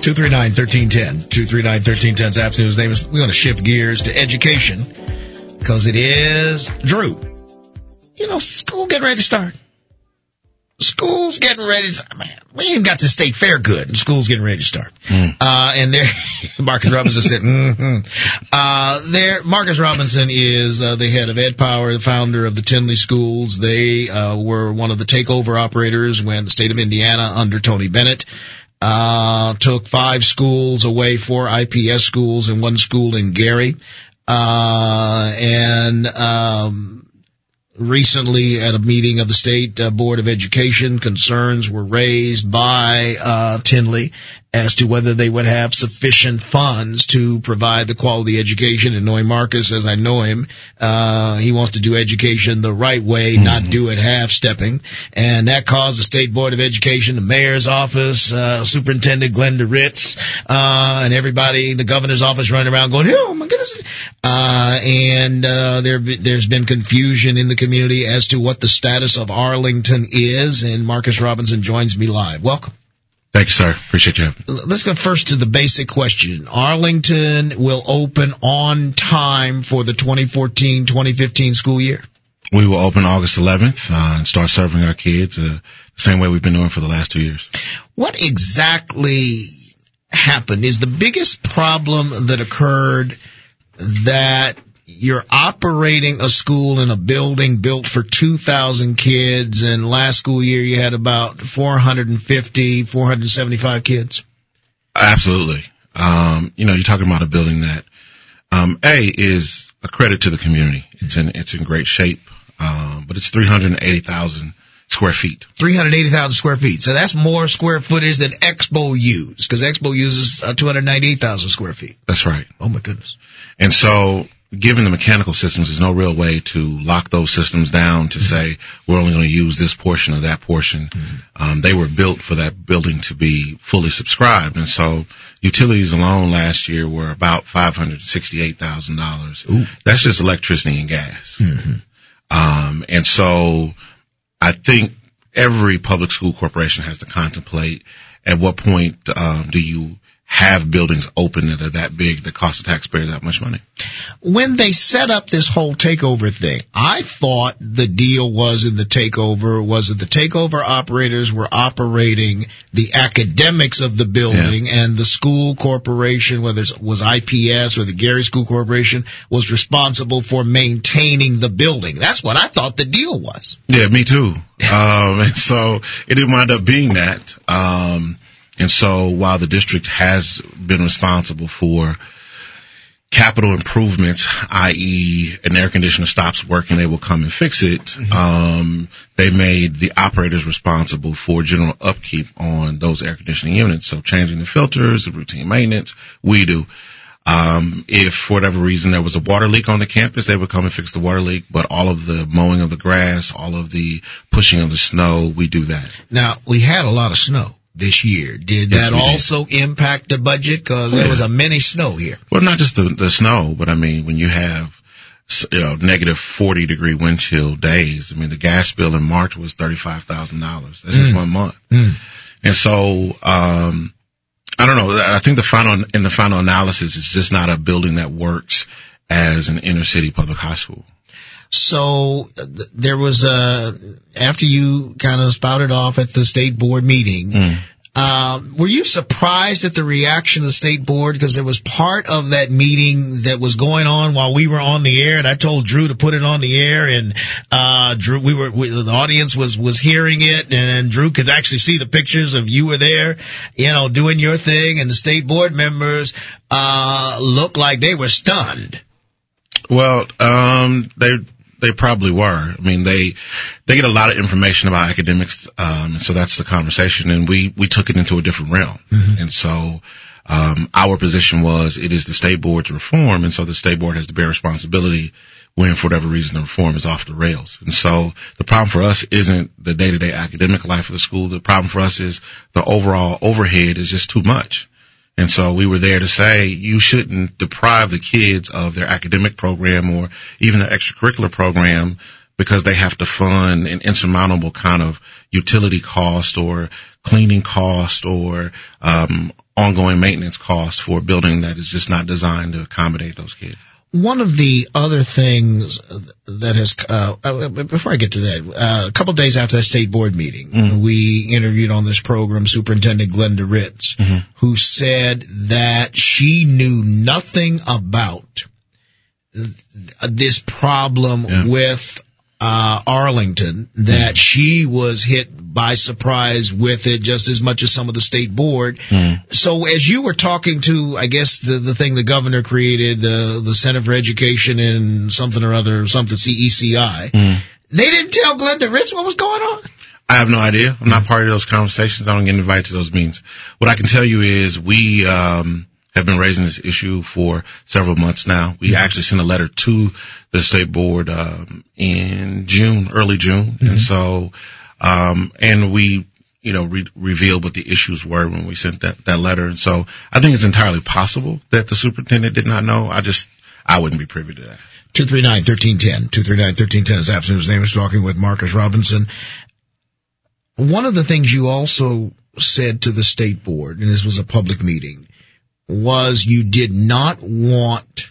239-1310. 239-1310 Zaps News. We're going to shift gears to education because it is Drew. You know, school getting ready to start. School's getting ready to, man, we ain't got the state fair good and school's getting ready to start. And there, Marcus Robinson said, Marcus Robinson is, the head of Ed Power, the founder of the Tinley schools. They, were one of the takeover operators when the state of Indiana under Tony Bennett, took 5 schools away, 4 IPS schools and 1 school in Gary. Recently at a meeting of the State Board of Education, concerns were raised by Tinley as to whether they would have sufficient funds to provide the quality education. And knowing Marcus as I know him, he wants to do education the right way, not do it half-stepping. And that caused the State Board of Education, the mayor's office, Superintendent Glenda Ritz, and everybody, the governor's office running around going, oh my goodness. There's been confusion in the community as to what the status of Arlington is. And Marcus Robinson joins me live. Welcome. Thank you, sir. Appreciate you. Let's go first to the basic question. Arlington will open on time for the 2014-2015 school year. We will open August 11th and start serving our kids the same way we've been doing for the last 2 years. What exactly happened? Is the biggest problem that occurred that you're operating a school in a building built for 2,000 kids, and last school year you had about 475 kids? Absolutely. You're talking about a building that, is a credit to the community. It's in great shape. But it's 380,000 square feet. 380,000 square feet. So that's more square footage than Expo used, because Expo uses 298,000 square feet. That's right. Oh my goodness. And so, given the mechanical systems, there's no real way to lock those systems down to say we're only going to use this portion or that portion. They were built for that building to be fully subscribed. And so utilities alone last year were about $568,000. That's just electricity and gas. And so I think every public school corporation has to contemplate at what point do you have buildings open that are that big that cost the taxpayer that much money. When they set up this whole takeover thing, I thought the deal was that the takeover operators were operating the academics of the building, and the school corporation, whether it was IPS or the Gary School Corporation, was responsible for maintaining the building. That's what I thought the deal was. Yeah, me too. And so it didn't wind up being that. And so while the district has been responsible for capital improvements, i.e. an air conditioner stops working, they will come and fix it, they made the operators responsible for general upkeep on those air conditioning units. So changing the filters, the routine maintenance, we do. If for whatever reason there was a water leak on the campus, they would come and fix the water leak, but all of the mowing of the grass, all of the pushing of the snow, we do that. Now, we had a lot of snow this year. Did that also impact the budget? Because there was a mini snow here. Well, not just the snow, but I mean, when you have negative 40-degree wind chill days, I mean, the gas bill in March was $35,000. That's just 1 month. And so, I don't know. I think the final analysis, it's just not a building that works as an inner city public high school. So there was after you kind of spouted off at the state board meeting, were you surprised at the reaction of the state board? Because there was part of that meeting that was going on while we were on the air, and I told Drew to put it on the air, and Drew, the audience was hearing it, and Drew could actually see the pictures of you were there, doing your thing, and the state board members looked like they were stunned. Well, they probably were. I mean, they get a lot of information about academics, and so that's the conversation, and we took it into a different realm. And so, our position was it is the state board's reform, and so the state board has to bear responsibility when, for whatever reason, the reform is off the rails. And so the problem for us isn't the day-to-day academic life of the school. The problem for us is the overall overhead is just too much. And so we were there to say you shouldn't deprive the kids of their academic program or even their extracurricular program because they have to fund an insurmountable kind of utility cost or cleaning cost or ongoing maintenance costs for a building that is just not designed to accommodate those kids. One of the other things that has, before I get to that, a couple of days after that state board meeting, we interviewed on this program Superintendent Glenda Ritz, who said that she knew nothing about this problem with Arlington, that she was hit by surprise with it just as much as some of the state board. So as you were talking to, I guess, the thing the governor created, the Center for Education and something or other, something CECI, they didn't tell Glenda Ritz what was going on? I have no idea. I'm not part of those conversations. I don't get invited to those meetings. What I can tell you is we have been raising this issue for several months now. We actually sent a letter to the state board in June, early June. And so and we revealed what the issues were when we sent that letter. And so I think it's entirely possible that the superintendent did not know. I wouldn't be privy to that. 239-1310. 239-1310 this afternoon's name is talking with Marcus Robinson. One of the things you also said to the state board, and this was a public meeting, was you did not want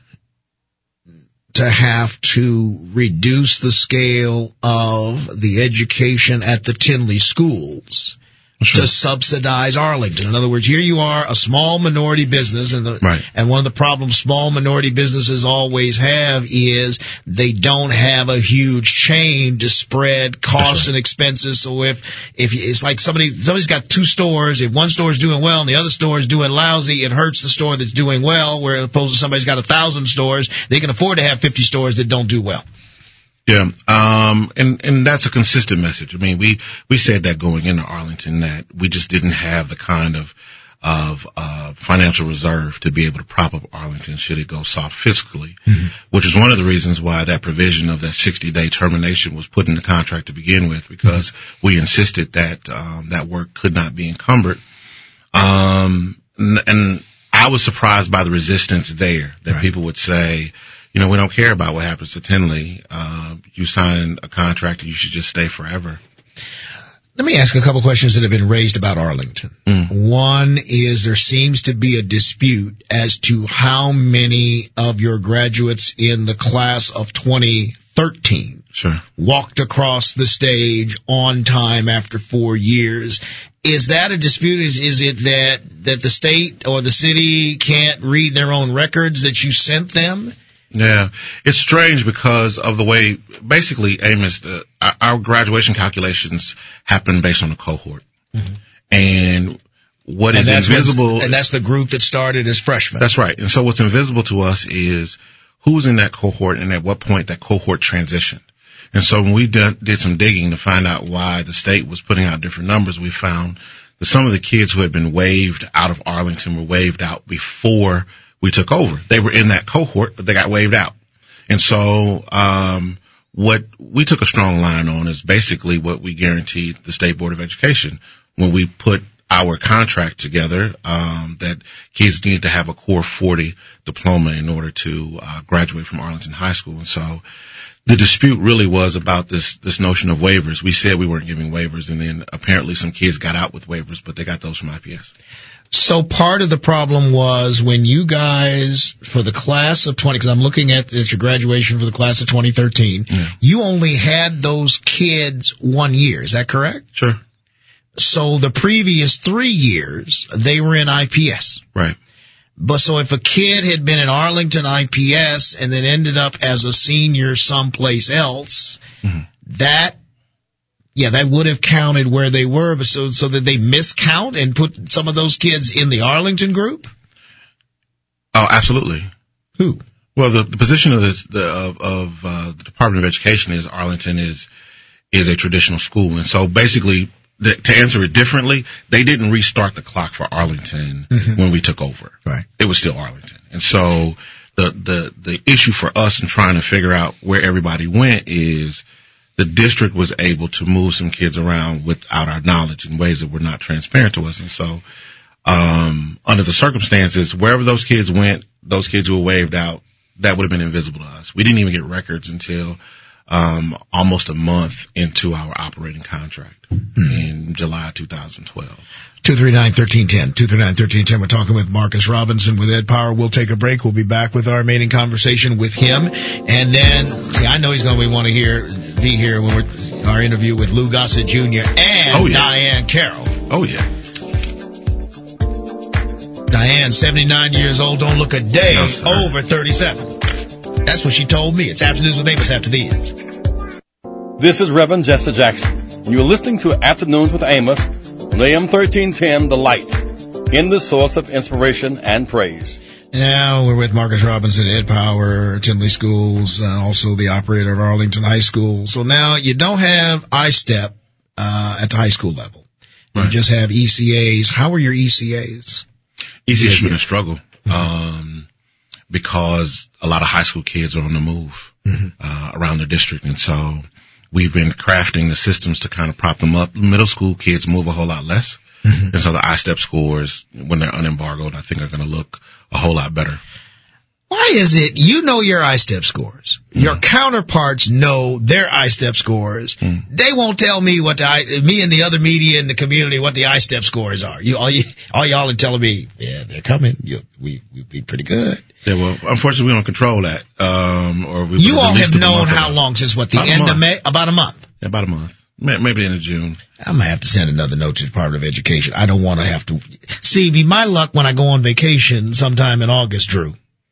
to have to reduce the scale of the education at the Tinley schools to subsidize Arlington. In other words, here you are, a small minority business, and one of the problems small minority businesses always have is they don't have a huge chain to spread costs and expenses. So if it's like somebody's got two stores, if one store is doing well and the other store is doing lousy, it hurts the store that's doing well, where opposed to somebody's got 1,000 stores, they can afford to have 50 stores that don't do well. Yeah. And that's a consistent message. I mean, we said that going into Arlington that we just didn't have the kind of financial reserve to be able to prop up Arlington should it go soft fiscally, which is one of the reasons why that provision of that 60-day termination was put in the contract to begin with, because we insisted that, that work could not be encumbered. And I was surprised by the resistance there that people would say, we don't care about what happens to Tinley. You signed a contract and you should just stay forever. Let me ask a couple questions that have been raised about Arlington. One is there seems to be a dispute as to how many of your graduates in the class of 2013 walked across the stage on time after 4 years. Is that a dispute? Is it that the state or the city can't read their own records that you sent them? Yeah, it's strange because of the way, basically, Amos, our graduation calculations happen based on a cohort. And what is invisible... And that's the group that started as freshmen. That's right. And so what's invisible to us is who's in that cohort and at what point that cohort transitioned. And so when we did some digging to find out why the state was putting out different numbers, we found that some of the kids who had been waived out of Arlington were waived out before we took over. They were in that cohort, but they got waived out. And so, what we took a strong line on is basically what we guaranteed the State Board of Education when we put our contract together, that kids need to have a Core 40 diploma in order to, graduate from Arlington High School. And so the dispute really was about this notion of waivers. We said we weren't giving waivers, and then apparently some kids got out with waivers, but they got those from IPS. So part of the problem was when you guys, for the class of 20, because I'm looking at your graduation for the class of 2013, you only had those kids 1 year. Is that correct? Sure. So the previous 3 years, they were in IPS. Right. But so if a kid had been in Arlington IPS and then ended up as a senior someplace else, that would have counted where they were, but so that they miscount and put some of those kids in the Arlington group? Oh, absolutely. Who? Well, the position of the Department of Education is Arlington is a traditional school. And so basically, to answer it differently, they didn't restart the clock for Arlington when we took over. Right. It was still Arlington. And so the issue for us in trying to figure out where everybody went is the district was able to move some kids around without our knowledge in ways that were not transparent to us. And so, under the circumstances, wherever those kids went, those kids who were waived out, that would have been invisible to us. We didn't even get records until, almost a month into our operating contract in July 2012. 239-1310. 239-1310. We're talking with Marcus Robinson with Ed Power. We'll take a break. We'll be back with our remaining conversation with him. And then, I know he's going to want to be here when we're our interview with Lou Gossett Jr. and Diane Carroll. Oh, yeah. Diane, 79 years old, don't look a day over 37. That's what she told me. It's After News with Amos after these. This is Reverend Jesse Jackson. You're listening to Afternoons with Amos on AM 1310, The Light, in the source of inspiration and praise. Now we're with Marcus Robinson, Ed Power, Tinley Schools, also the operator of Arlington High School. So now you don't have I-STEP at the high school level. You just have ECAs. How are your ECAs? ECA has been a struggle because a lot of high school kids are on the move around the district. And so we've been crafting the systems to kind of prop them up. Middle school kids move a whole lot less. And so the I-STEP scores, when they're unembargoed, I think are going to look a whole lot better. Why is it you know your I-STEP scores? Your counterparts know their I-STEP scores. They won't tell me me and the other media in the community what the I-STEP scores are. All y'all are telling me, yeah, they're coming. We'd be pretty good. Yeah, well, unfortunately, we don't control that. You all have known how long since the end of May? About a month. Yeah, about a month. Maybe the end of June. I'm going to have to send another note to the Department of Education. I don't want to have to. See, be my luck when I go on vacation sometime in August, Drew.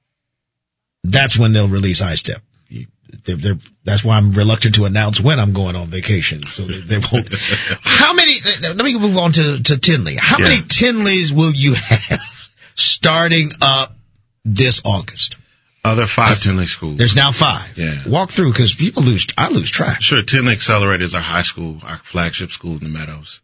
That's when they'll release I-STEP. That's why I'm reluctant to announce when I'm going on vacation. So they won't. How many, let me move on to Tinley. How many Tinleys will you have starting up this August? There are 5 Tinley schools. There's now 5. Yeah. Walk through, because I lose track. Sure. Tinley Accelerated is our high school, our flagship school in the Meadows.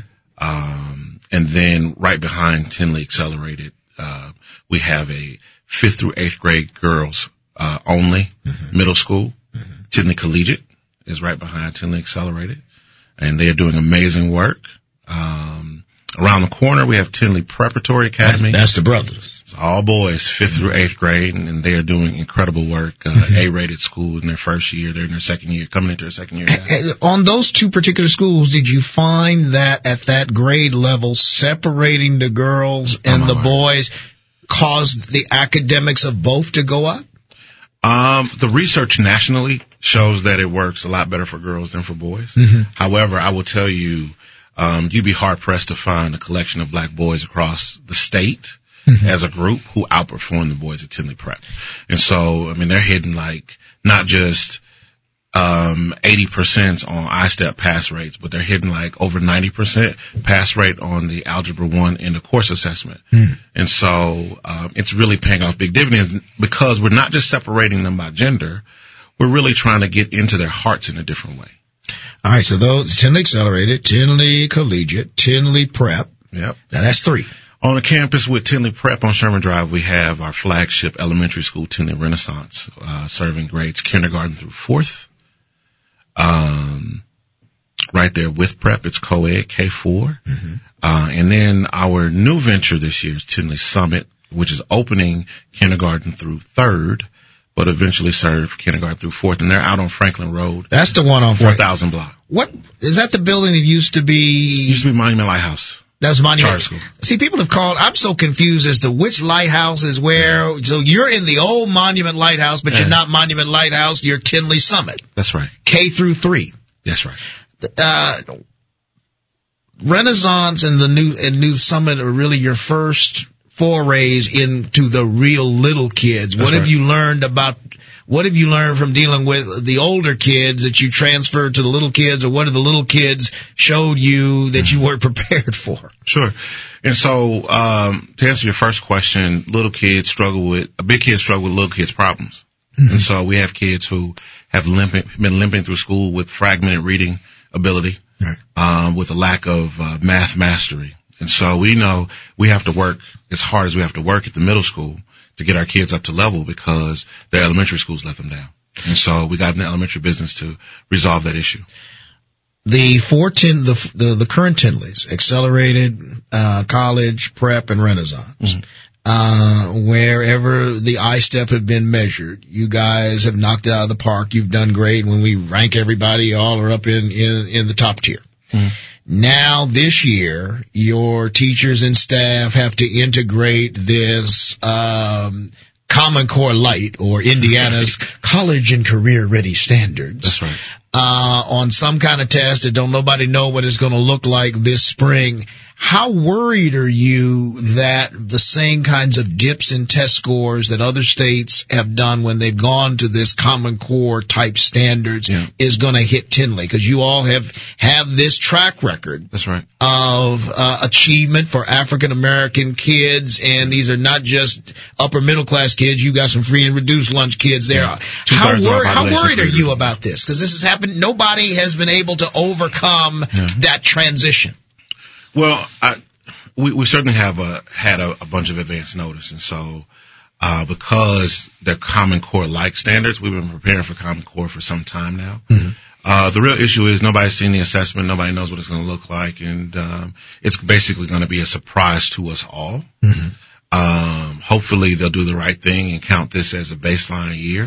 And then right behind Tinley Accelerated, we have a 5th through 8th grade girls, only middle school. Tinley Collegiate is right behind Tinley Accelerated, and they are doing amazing work. Around the corner, we have Tinley Preparatory Academy. That's the brothers. It's all boys, 5th through 8th grade, and they are doing incredible work. A-rated school in their first year. They're in their second year, coming into their second year. On those 2 particular schools, did you find that at that grade level, separating the girls and the boys caused the academics of both to go up? The research nationally shows that it works a lot better for girls than for boys. However, I will tell you, you'd be hard pressed to find a collection of black boys across the state as a group who outperform the boys at Tinley Prep. And so, I mean, they're hitting not just 80% on I-STEP pass rates, but they're hitting over 90% pass rate on the Algebra 1 in the course assessment. And so it's really paying off big dividends because we're not just separating them by gender. We're really trying to get into their hearts in a different way. All right, so those Tinley Accelerated, Tinley Collegiate, Tinley Prep. Yep. Now that's 3. On the campus with Tinley Prep on Sherman Drive, we have our flagship elementary school, Tinley Renaissance, serving grades kindergarten through 4th. Right there with Prep, it's co-ed, K4. And then our new venture this year is Tinley Summit, which is opening kindergarten through 3rd, but eventually serve kindergarten through 4th. And they're out on Franklin Road. That's the one on 4,000 block. What, is that the building that used to be? Used to be Monument Lighthouse. That's Monument. Charter School. See, people have called. I'm so confused as to which lighthouse is where. So you're in the old Monument Lighthouse, but you're not Monument Lighthouse. You're Tinley Summit. That's right. K through 3. That's right. Renaissance and the new Summit are really your first forays into the real little kids. What have you learned from dealing with the older kids that you transferred to the little kids, or what have the little kids showed you that you weren't prepared for? Sure. And so, to answer your first question, big kids struggle with little kids' problems. And so we have kids who have been limping through school with fragmented reading ability, with a lack of math mastery. And so we know we have to work as hard as we have to work at the middle school to get our kids up to level because their elementary schools let them down. And so we got in the elementary business to resolve that issue. The current Tinleys, Accelerated, College, Prep, and Renaissance. Wherever the I-step have been measured, you guys have knocked it out of the park. You've done great. When we rank everybody, all are up in the top tier. Now this year, your teachers and staff have to integrate this, Common Core Light, or Indiana's College and Career Ready Standards. That's right. On some kind of test that don't nobody know what it's going to look like this spring. How worried are you that the same kinds of dips in test scores that other states have done when they've gone to this Common Core type standards is going to hit Tinley? Because you all have this track record. That's right. Of achievement for African American kids, and these are not just upper middle class kids. You got some free and reduced lunch kids there. Yeah. How worried are you about this? Because this has happened. Nobody has been able to overcome that transition. Well, we certainly have had a bunch of advance notice, and so because they're Common Core like standards, we've been preparing for Common Core for some time now. The real issue is nobody's seen the assessment, nobody knows what it's going to look like, and it's basically going to be a surprise to us all. Hopefully they'll do the right thing and count this as a baseline year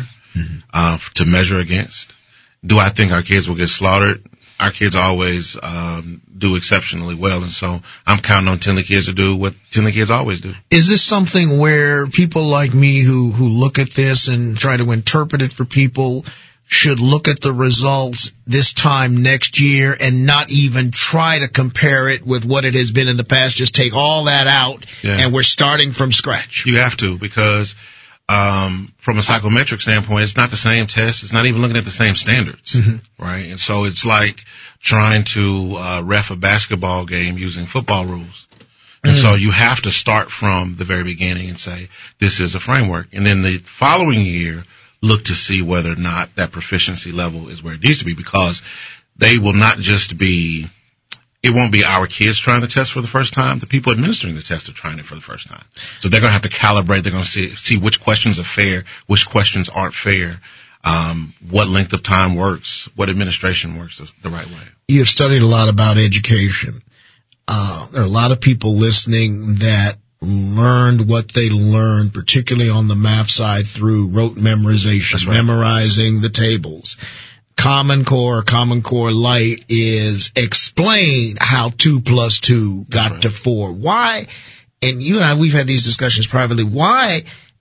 to measure against. Do I think our kids will get slaughtered? Our kids always do exceptionally well, and so I'm counting on Tinley kids to do what Tinley kids always do. Is this something where people like me who look at this and try to interpret it for people should look at the results this time next year and not even try to compare it with what it has been in the past? Just take all that out, and we're starting from scratch. You have to, because from a psychometric standpoint, it's not the same test. It's not even looking at the same standards, right? And so it's like trying to ref a basketball game using football rules. And so you have to start from the very beginning and say, this is a framework. And then the following year, look to see whether or not that proficiency level is where it needs to be, because they will not just be, it won't be our kids trying the test for the first time. The people administering the test are trying it for the first time. So they're going to have to calibrate. They're going to see which questions are fair, which questions aren't fair, what length of time works, what administration works the right way. You've studied a lot about education. There are a lot of people listening that learned what they learned, particularly on the math side, through rote memorization, memorizing the tables. Common Core Light is explain how 2 + 2 got to 4. Why? And you and I, we've had these discussions privately. Why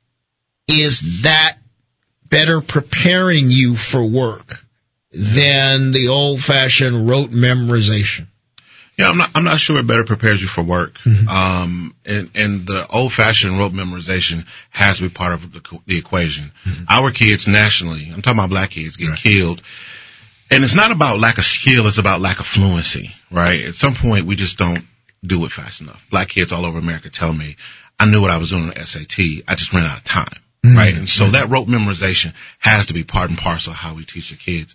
is that better preparing you for work than the old-fashioned rote memorization? Yeah, I'm not sure it better prepares you for work. And the old-fashioned rote memorization has to be part of the equation. Our kids nationally, I'm talking about black kids, get killed. And it's not about lack of skill, it's about lack of fluency, right? At some point, we just don't do it fast enough. Black kids all over America tell me, I knew what I was doing on SAT, I just ran out of time, right? And so that rote memorization has to be part and parcel of how we teach the kids.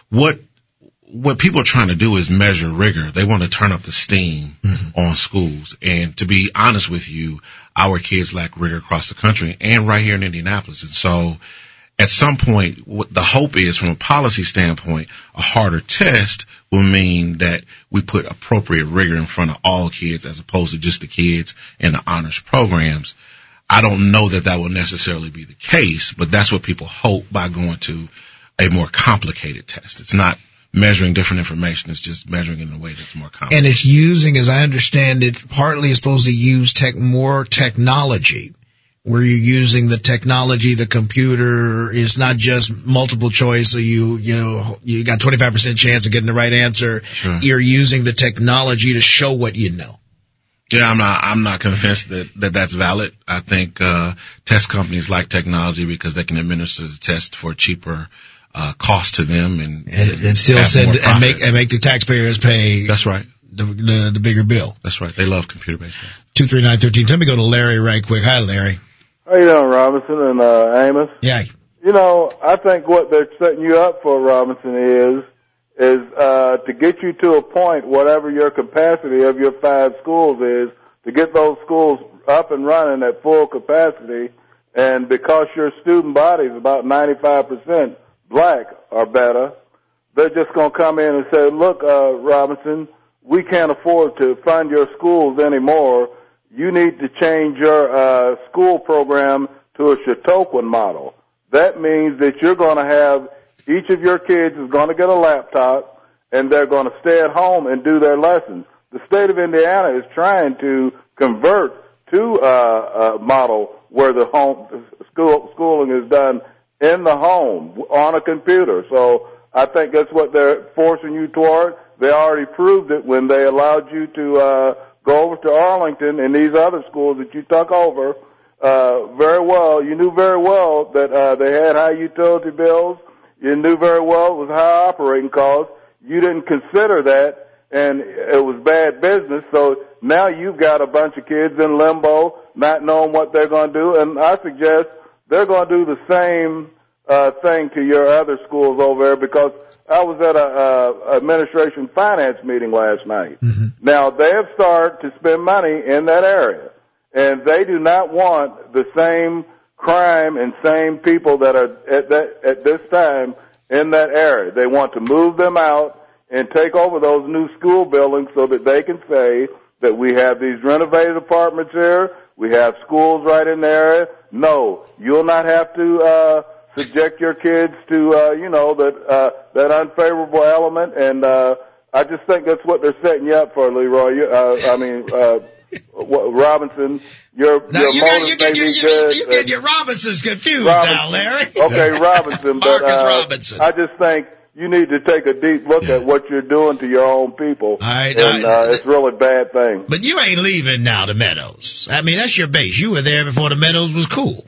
What people are trying to do is measure rigor. They want to turn up the steam on schools. And to be honest with you, our kids lack rigor across the country and right here in Indianapolis. And so at some point, what the hope is from a policy standpoint, a harder test will mean that we put appropriate rigor in front of all kids as opposed to just the kids in the honors programs. I don't know that will necessarily be the case, but that's what people hope by going to a more complicated test. It's not measuring different information, it's just measuring in a way that's more complicated. And it's using, as I understand it, partly it's supposed to use more technology, where you're using the technology, the computer. Is not just multiple choice, so you got 25% chance of getting the right answer. Sure. You're using the technology to show what you know. Yeah, I'm not convinced that that's valid. I think test companies like technology because they can administer the test for a cheaper cost to them and still send and make the taxpayers pay. That's right. The bigger bill. That's right. They love computer-based tests. 239-13. Let me go to Larry right quick. Hi, Larry. How you doing, Robinson and Amos? Yeah. I think what they're setting you up for, Robinson, is to get you to a point, whatever your capacity of your 5 schools is, to get those schools up and running at full capacity. And because your student body is about 95% black or better, they're just going to come in and say, look, Robinson, we can't afford to fund your schools anymore. you need to change your school program to a Chautauquan model. That means that you're going to have each of your kids is going to get a laptop, and they're going to stay at home and do their lessons. The state of Indiana is trying to convert to a model where the home schooling is done in the home on a computer. So I think that's what they're forcing you toward. They already proved it when they allowed you to go over to Arlington and these other schools that you took over very well. You knew very well that they had high utility bills. You knew very well it was high operating costs. You didn't consider that, and it was bad business. So now you've got a bunch of kids in limbo, not knowing what they're going to do. And I suggest they're going to do the same thing to your other schools over there, because I was at a administration finance meeting last night. Mm-hmm. Now, they have started to spend money in that area, and they do not want the same crime and same people that are at this time in that area. They want to move them out and take over those new school buildings so that they can say that we have these renovated apartments here, we have schools right in the area. No, you'll not have to subject your kids to that unfavorable element, and I just think that's what they're setting you up for, Leroy. Robinson, your motive may be good. You get your Robinsons confused now, Larry. Okay, Robinson, but Robinson. I just think you need to take a deep look at what you're doing to your own people. It's really a bad thing. But you ain't leaving now, the Meadows. I mean, that's your base. You were there before the Meadows was cool.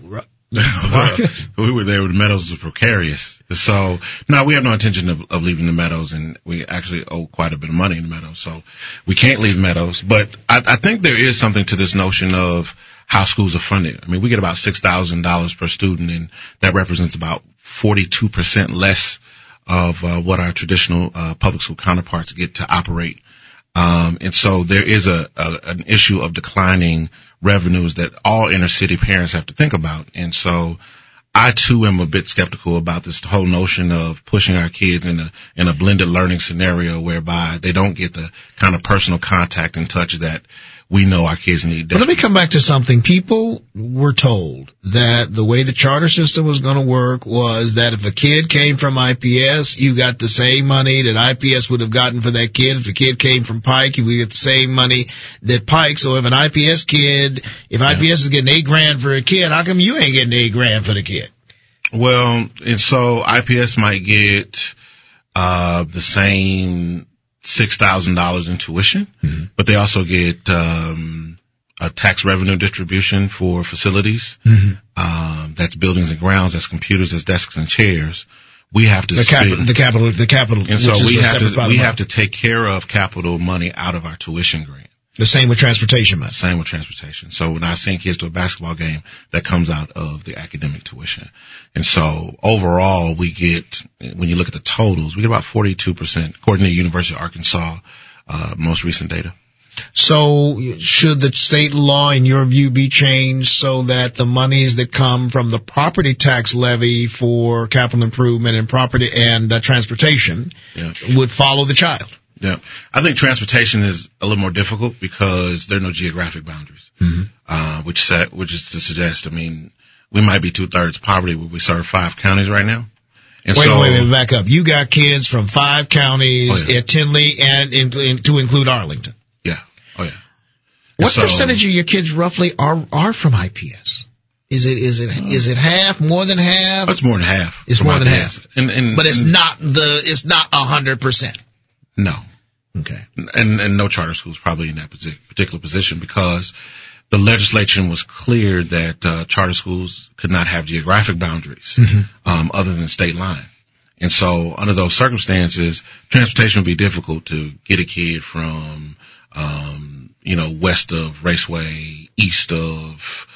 We were there when the Meadows was precarious. So, no, we have no intention of leaving the Meadows, and we actually owe quite a bit of money in the Meadows, so we can't leave Meadows. But I think there is something to this notion of how schools are funded. I mean, we get about $6,000 per student, and that represents about 42% less of what our traditional public school counterparts get to operate. And so there is an issue of declining revenues that all inner city parents have to think about. And so I too am a bit skeptical about this whole notion of pushing our kids in a blended learning scenario whereby they don't get the kind of personal contact and touch that we know our kids need. But let me come back to something. People were told that the way the charter system was going to work was that if a kid came from IPS, you got the same money that IPS would have gotten for that kid. If the kid came from Pike, you would get the same money that Pike. So if an IPS kid, IPS is getting $8,000 for a kid, how come you ain't getting $8,000 for the kid? Well, and so IPS might get the same $6,000 in tuition, mm-hmm. but they also get a tax revenue distribution for facilities. Mm-hmm. That's buildings and grounds, that's computers, that's desks and chairs. We have to the capital, and so we have to take care of capital money out of our tuition grant. The same with transportation money. Same with transportation. So when I send kids to a basketball game, that comes out of the academic tuition. And so overall, we get, when you look at the totals, we get about 42%, according to the University of Arkansas, most recent data. So should the state law, in your view, be changed so that the monies that come from the property tax levy for capital improvement and property and transportation would follow the child? Yeah. I think transportation is a little more difficult because there are no geographic boundaries, mm-hmm. Which is to suggest, I mean, we might be 2/3 poverty where we serve 5 counties right now. And wait, back up. You got kids from 5 counties at Tinley and to include Arlington. Yeah. Oh yeah. What percentage of your kids roughly are from IPS? Is it half, more than half? It's more than half. It's more than half. But it's not 100%. No. Okay. And no charter schools probably in that particular position because the legislation was clear that charter schools could not have geographic boundaries mm-hmm. Other than state line. And so under those circumstances, transportation would be difficult to get a kid from west of Raceway, east of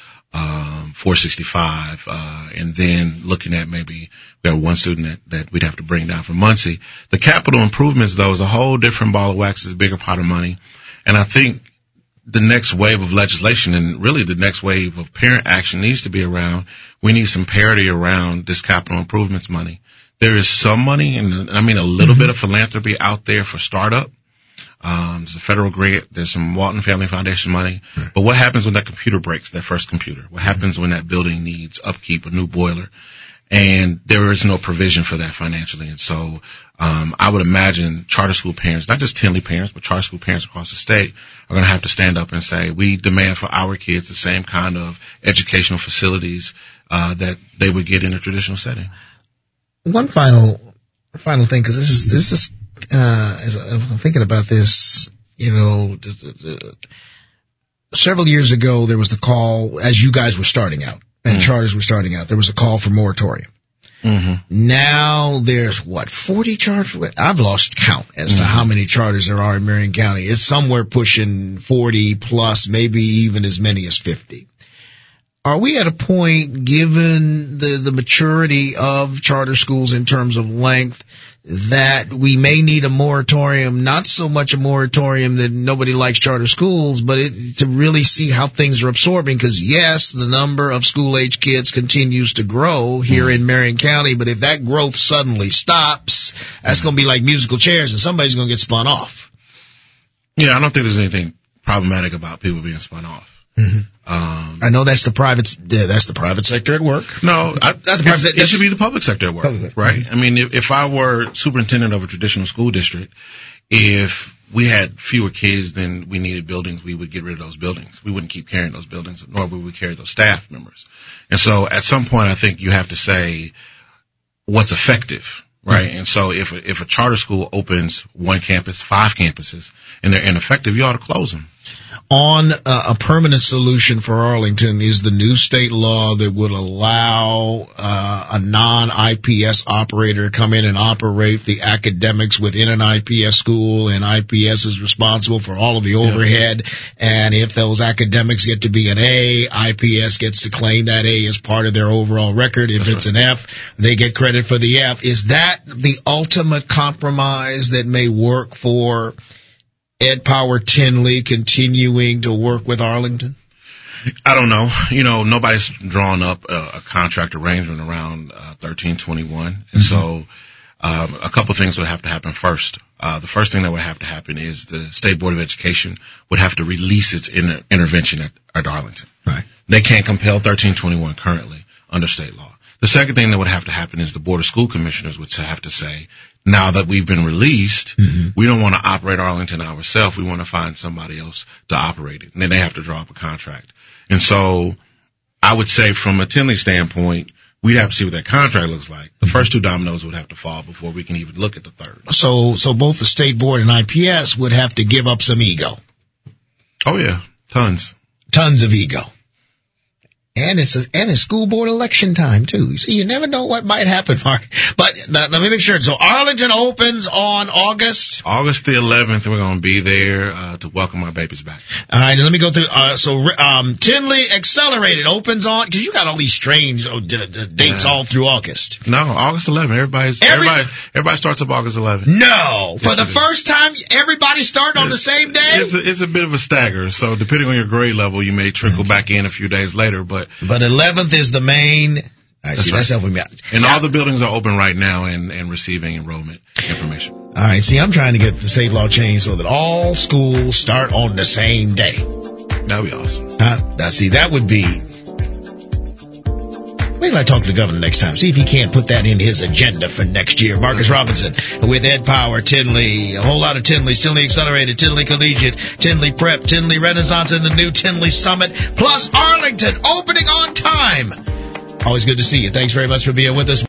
465, and then looking at maybe we have one student that we'd have to bring down from Muncie. The capital improvements, though, is a whole different ball of wax, is a bigger pot of money. And I think the next wave of legislation and really the next wave of parent action needs to be around, we need some parity around this capital improvements money. There is some money, and I mean a little mm-hmm. bit of philanthropy out there for startup. There's a federal grant. There's some Walton Family Foundation money. But what happens when that computer breaks, that first computer? What happens when that building needs upkeep, a new boiler? And there is no provision for that financially. And so, I would imagine charter school parents, not just Tinley parents, but charter school parents across the state are going to have to stand up and say, we demand for our kids the same kind of educational facilities, that they would get in a traditional setting. One final thing, because this is, as I'm thinking about this, several years ago, there was the call, as you guys were starting out, and charters were starting out, there was a call for moratorium. Now there's 40 charters? I've lost count as to how many charters there are in Marion County. It's somewhere pushing 40 plus, maybe even as many as 50. Are we at a point, given the maturity of charter schools in terms of length, that we may need a moratorium, not so much a moratorium that nobody likes charter schools, but to really see how things are absorbing? Because yes, the number of school-age kids continues to grow here in Marion County, but if that growth suddenly stops, that's going to be like musical chairs and somebody's going to get spun off. Yeah, I don't think there's anything problematic about people being spun off. I know that's the private sector at work. No, it should be the public sector at work, right? I mean, if I were superintendent of a traditional school district, if we had fewer kids than we needed buildings, we would get rid of those buildings. We wouldn't keep carrying those buildings, nor would we carry those staff members. And so at some point, I think you have to say what's effective, right? And so if a charter school opens one campus, 5 campuses, and they're ineffective, you ought to close them. On a permanent solution for Arlington is the new state law that would allow a non-IPS operator to come in and operate the academics within an IPS school, and IPS is responsible for all of the overhead. And if those academics get to be an A, IPS gets to claim that A as part of their overall record. If it's an F, they get credit for the F. Is that the ultimate compromise that may work for Ed Power Tinley continuing to work with Arlington? I don't know. Nobody's drawn up a contract arrangement around 1321. And so a couple things would have to happen first. The first thing that would have to happen is the State Board of Education would have to release its intervention at Arlington. Right. They can't compel 1321 currently under state law. The second thing that would have to happen is the Board of School Commissioners would have to say, now that we've been released, we don't want to operate Arlington ourselves. We want to find somebody else to operate it. And then they have to draw up a contract. And so I would say from a Tinley standpoint, we'd have to see what that contract looks like. The first 2 dominoes would have to fall before we can even look at the third. So both the State Board and IPS would have to give up some ego. Oh yeah, tons of ego. And it's school board election time too. See, you never know what might happen, Mark. But let me make sure. So Arlington opens on August the 11th. We're going to be there to welcome our babies back. All right, and let me go through. Tinley Accelerated opens on, because you got all these strange dates all through August. No, August 11th. Everybody starts up August 11th. No, for the first time, everybody starting on the same day. It's a bit of a stagger. So depending on your grade level, you may trickle back in a few days later, but 11th is the main. That's helping me out. And all the buildings are open right now and receiving enrollment information. All right. See, I'm trying to get the state law changed so that all schools start on the same day. That'd be awesome. That would be. Wait till I talk to the governor next time. See if he can't put that in his agenda for next year. Marcus Robinson with Ed Power, Tinley, a whole lot of Tinleys, Tinley Accelerated, Tinley Collegiate, Tinley Prep, Tinley Renaissance, and the new Tinley Summit, plus Arlington opening on time. Always good to see you. Thanks very much for being with us.